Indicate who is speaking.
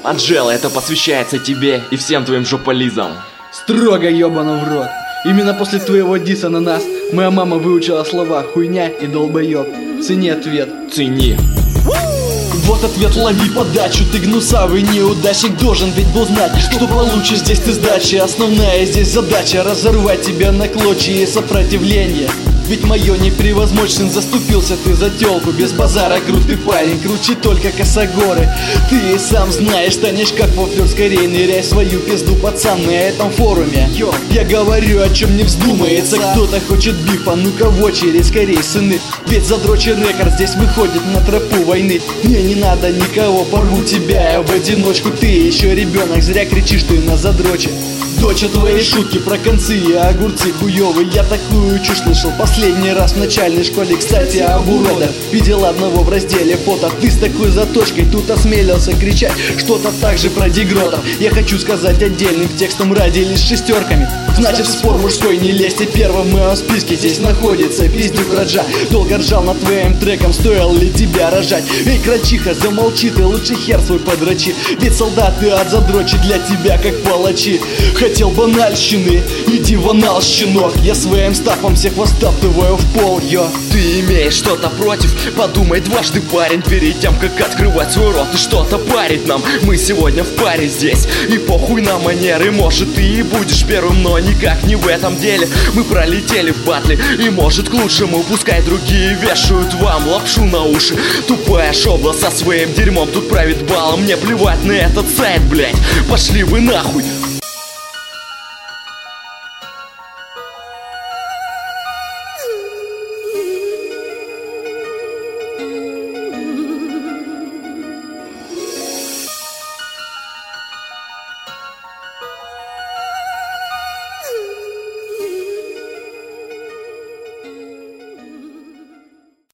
Speaker 1: Анжела, это посвящается тебе и всем твоим жополизам.
Speaker 2: Строго ёбану в рот. Именно после твоего диса на нас моя мама выучила слова хуйня и долбоёб. Цени ответ.
Speaker 1: Цени.
Speaker 3: Вот ответ, лови подачу. Ты гнусавый неудачник, должен ведь был знать, что получишь здесь ты сдачи. Основная здесь задача — разорвать тебя на клочья и сопротивление. Ведь мое не превозмочь, сын, заступился ты за тёлку. Без базара, крутый парень, круче только косогоры. Ты и сам знаешь, станешь как вофлер, скорее ныряй в свою пизду, пацан, на этом форуме. Я говорю, о чем не вздумается. Кто-то хочет бифа, ну-ка в очередь, скорей, сыны. Ведь задрочен рекорд здесь выходит на тропу войны. Мне не надо никого, порву тебя я в одиночку. Ты еще ребенок, зря кричишь ты на задроче. Доча, твои шутки про концы и огурцы хуёвые. Я такую чушь слышал последний раз в начальной школе. Кстати, об уродах видел одного в разделе фото. Ты с такой заточкой тут осмелился кричать что-то так же про дегротов. Я хочу сказать отдельным текстом ради лишь шестерками. Значит, в спор мужской не лезьте, первым в моем списке здесь находится пиздюк Раджа. Долго ржал над твоим треком, стоило ли тебя рожать? Эй, крачиха, замолчи ты, лучше хер свой подрочи. Ведь солдаты от задрочи для тебя как палачи. Хотел банальщины, иди в анал, щенок. Я своим стафом всех востаптываю в пол, йо.
Speaker 1: Ты имеешь что-то против? Подумай дважды, парень, перед тем, как открывать свой рот и что-то парить нам. Мы сегодня в паре здесь, и похуй на манеры. Может, ты и будешь первым, но никак не в этом деле. Мы пролетели в батле, и может к лучшему. Пускай другие вешают вам лапшу на уши. Тупая шобла со своим дерьмом тут правит балом. Мне плевать на этот сайт, блять. Пошли вы нахуй.